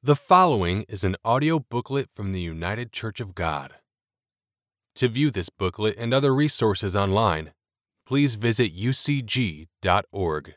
The following is an audio booklet from the United Church of God. To view this booklet and other resources online, please visit ucg.org.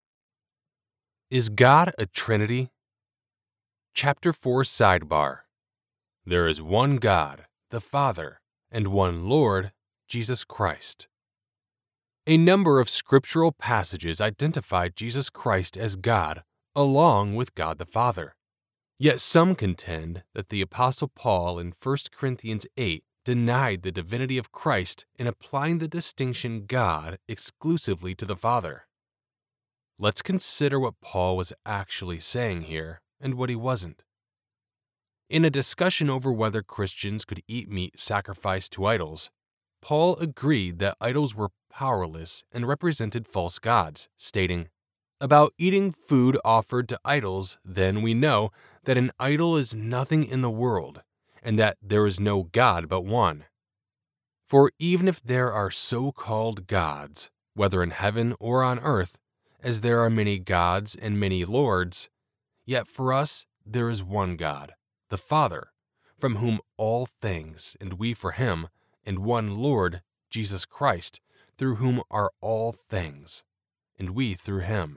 Is God a Trinity? Chapter 4 Sidebar. There is one God, the Father, and one Lord, Jesus Christ. A number of scriptural passages identify Jesus Christ as God, along with God the Father. Yet some contend that the Apostle Paul in 1 Corinthians 8 denied the divinity of Christ in applying the distinction God exclusively to the Father. Let's consider what Paul was actually saying here and what he wasn't. In a discussion over whether Christians could eat meat sacrificed to idols, Paul agreed that idols were powerless and represented false gods, stating, "About eating food offered to idols, then we know that an idol is nothing in the world, and that there is no God but one. For even if there are so-called gods, whether in heaven or on earth, as there are many gods and many lords, yet for us there is one God, the Father, from whom all things, and we for him, and one Lord, Jesus Christ, through whom are all things, and we through him."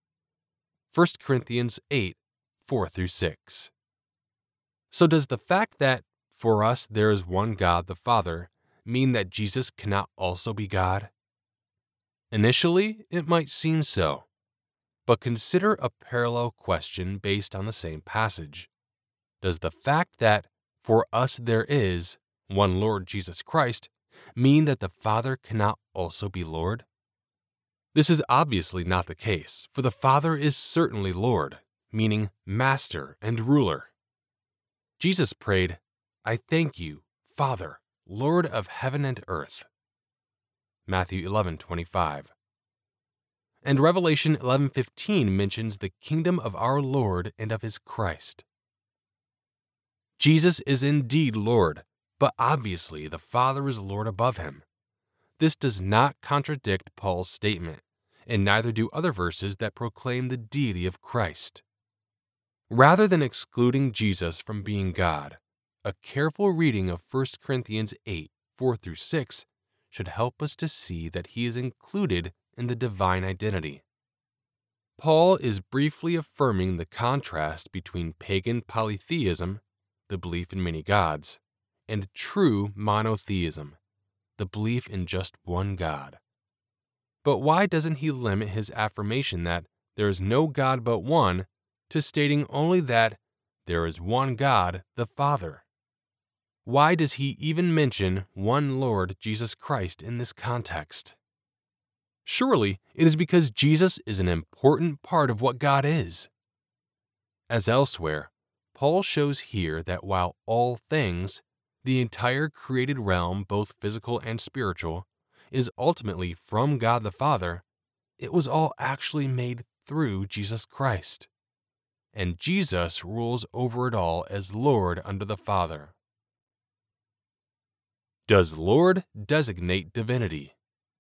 1 Corinthians 8, 4-6. So does the fact that for us there is one God the Father mean that Jesus cannot also be God? Initially, it might seem so, but consider a parallel question based on the same passage. Does the fact that for us there is one Lord Jesus Christ mean that the Father cannot also be Lord? This is obviously not the case, for the Father is certainly Lord, meaning Master and Ruler. Jesus prayed, "I thank you, Father, Lord of heaven and earth." Matthew 11:25. And Revelation 11:15 mentions the kingdom of our Lord and of his Christ. Jesus is indeed Lord, but obviously the Father is Lord above him. This does not contradict Paul's statement, and neither do other verses that proclaim the deity of Christ. Rather than excluding Jesus from being God, a careful reading of 1 Corinthians 8, 4-6 should help us to see that he is included in the divine identity. Paul is briefly affirming the contrast between pagan polytheism, the belief in many gods, and true monotheism, the belief in just one God. But why doesn't he limit his affirmation that there is no God but one to stating only that there is one God, the Father? Why does he even mention one Lord Jesus Christ in this context? Surely it is because Jesus is an important part of what God is. As elsewhere, Paul shows here that while all things, the entire created realm, both physical and spiritual, is ultimately from God the Father, it was all actually made through Jesus Christ. And Jesus rules over it all as Lord under the Father. Does Lord designate divinity?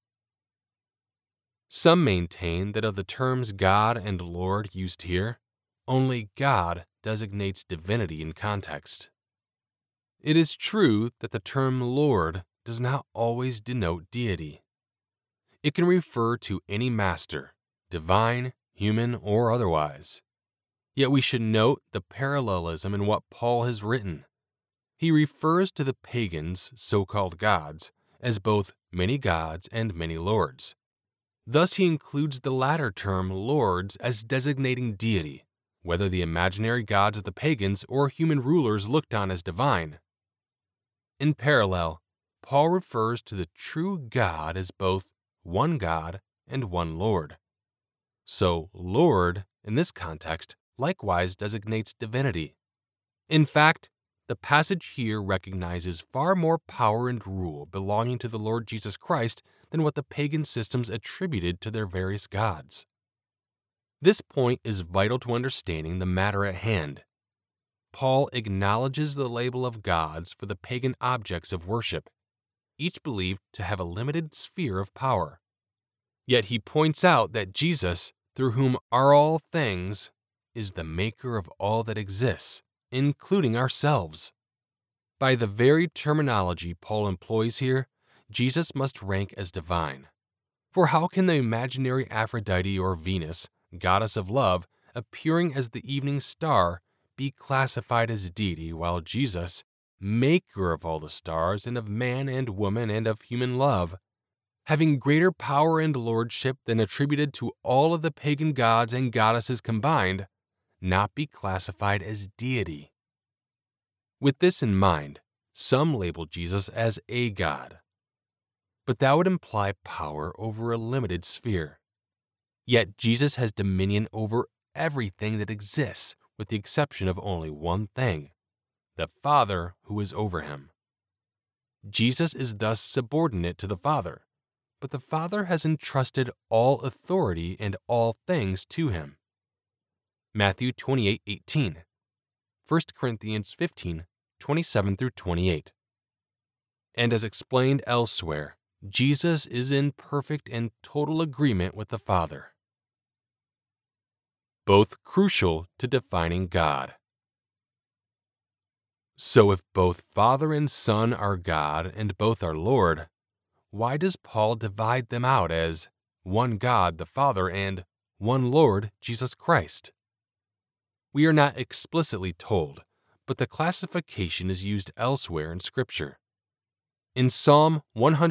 Some maintain that of the terms God and Lord used here, only God designates divinity in context. It is true that the term Lord does not always denote deity. It can refer to any master, divine, human, or otherwise. Yet we should note the parallelism in what Paul has written. He refers to the pagans' so-called gods as both many gods and many lords. Thus he includes the latter term lords as designating deity, whether the imaginary gods of the pagans or human rulers looked on as divine. In parallel, Paul refers to the true God as both one God and one Lord. So, Lord, in this context, likewise designates divinity. In fact, the passage here recognizes far more power and rule belonging to the Lord Jesus Christ than what the pagan systems attributed to their various gods. This point is vital to understanding the matter at hand. Paul acknowledges the label of gods for the pagan objects of worship, each believed to have a limited sphere of power. Yet he points out that Jesus, through whom are all things, is the maker of all that exists, including ourselves. By the very terminology Paul employs here, Jesus must rank as divine. For how can the imaginary Aphrodite or Venus, goddess of love, appearing as the evening star, be classified as deity, while Jesus, maker of all the stars and of man and woman and of human love, having greater power and lordship than attributed to all of the pagan gods and goddesses combined, not be classified as deity? With this in mind, some label Jesus as a god, but that would imply power over a limited sphere. Yet Jesus has dominion over everything that exists, with the exception of only one thing: the Father who is over him. Jesus is thus subordinate to the Father, but the Father has entrusted all authority and all things to him. Matthew 28:18, 1 Corinthians 15:27-28. And as explained elsewhere, Jesus is in perfect and total agreement with the Father. Both crucial to defining God. So if both Father and Son are God and both are Lord, why does Paul divide them out as one God the Father and one Lord Jesus Christ? We are not explicitly told, but the classification is used elsewhere in Scripture. In Psalm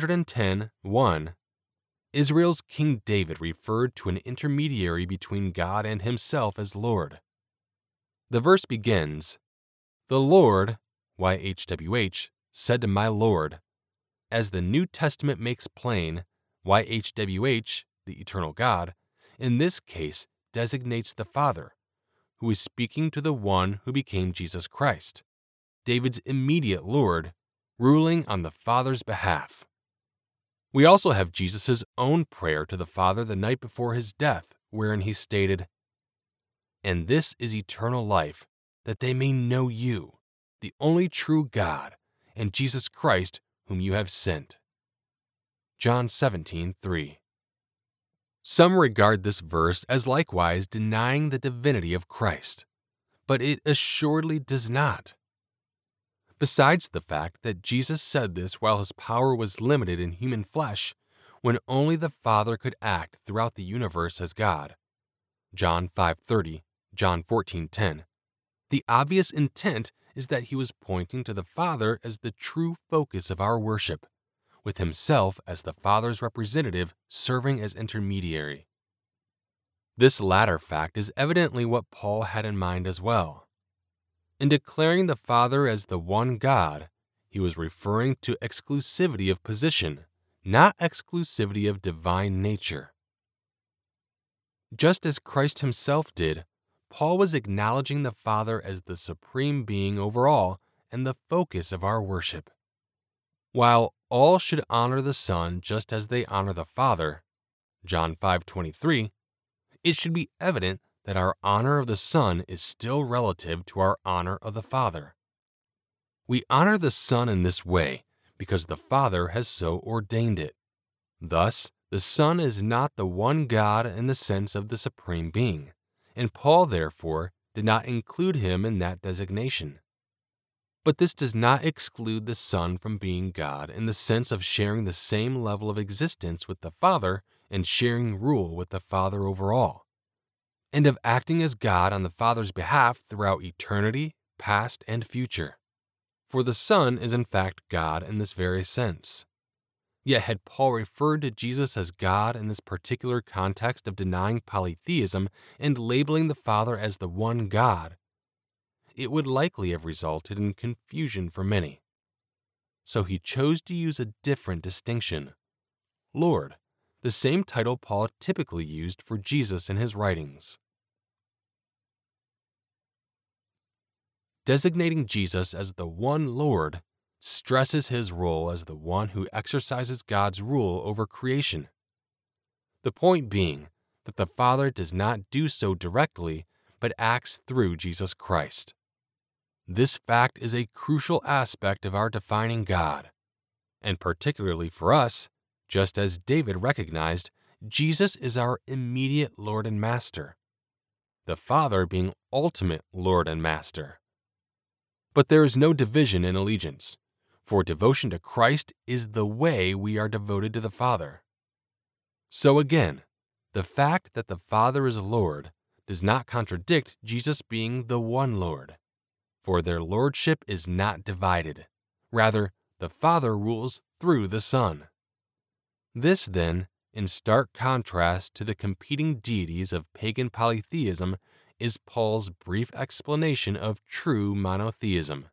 110:1, Israel's King David referred to an intermediary between God and himself as Lord. The verse begins, "The Lord, YHWH, said to my Lord." As the New Testament makes plain, YHWH, the eternal God, in this case designates the Father, who is speaking to the one who became Jesus Christ, David's immediate Lord, ruling on the Father's behalf. We also have Jesus' own prayer to the Father the night before his death, wherein he stated, "And this is eternal life, that they may know you, the only true God, and Jesus Christ, whom you have sent." John 17:3. Some regard this verse as likewise denying the divinity of Christ, but it assuredly does not. Besides the fact that Jesus said this while his power was limited in human flesh, when only the Father could act throughout the universe as God, John 5:30, John 14:10, the obvious intent is that he was pointing to the Father as the true focus of our worship, with himself as the Father's representative serving as intermediary. This latter fact is evidently what Paul had in mind as well. In declaring the Father as the one God, he was referring to exclusivity of position, not exclusivity of divine nature. Just as Christ himself did, Paul was acknowledging the Father as the supreme being over all and the focus of our worship. While all should honor the Son just as they honor the Father, John 5:23, it should be evident that our honor of the Son is still relative to our honor of the Father. We honor the Son in this way because the Father has so ordained it. Thus, the Son is not the one God in the sense of the supreme being, and Paul, therefore, did not include him in that designation. But this does not exclude the Son from being God in the sense of sharing the same level of existence with the Father and sharing rule with the Father over all, and of acting as God on the Father's behalf throughout eternity, past, and future. For the Son is in fact God in this very sense. Yet had Paul referred to Jesus as God in this particular context of denying polytheism and labeling the Father as the one God, it would likely have resulted in confusion for many. So he chose to use a different distinction, Lord, the same title Paul typically used for Jesus in his writings. Designating Jesus as the one Lord stresses his role as the one who exercises God's rule over creation. The point being that the Father does not do so directly, but acts through Jesus Christ. This fact is a crucial aspect of our defining God, and particularly for us, just as David recognized, Jesus is our immediate Lord and Master. the Father being ultimate Lord and Master. But there is no division in allegiance, for devotion to Christ is the way we are devoted to the Father. So again, the fact that the Father is Lord does not contradict Jesus being the one Lord, for their lordship is not divided. Rather, the Father rules through the Son. This, then, in stark contrast to the competing deities of pagan polytheism, is Paul's brief explanation of true monotheism.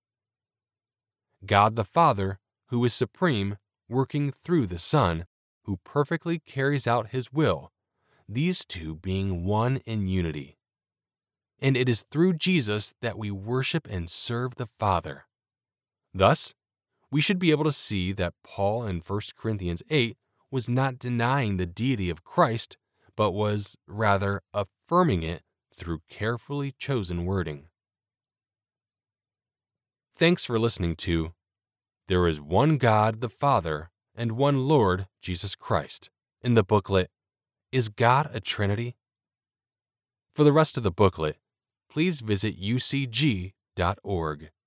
God the Father, who is supreme, working through the Son, who perfectly carries out His will, these two being one in unity. And it is through Jesus that we worship and serve the Father. Thus, we should be able to see that Paul in 1 Corinthians 8 was not denying the deity of Christ, but was rather affirming it through carefully chosen wording. Thanks for listening to There is One God the Father and One Lord Jesus Christ in the booklet, Is God a Trinity? For the rest of the booklet, please visit ucg.org.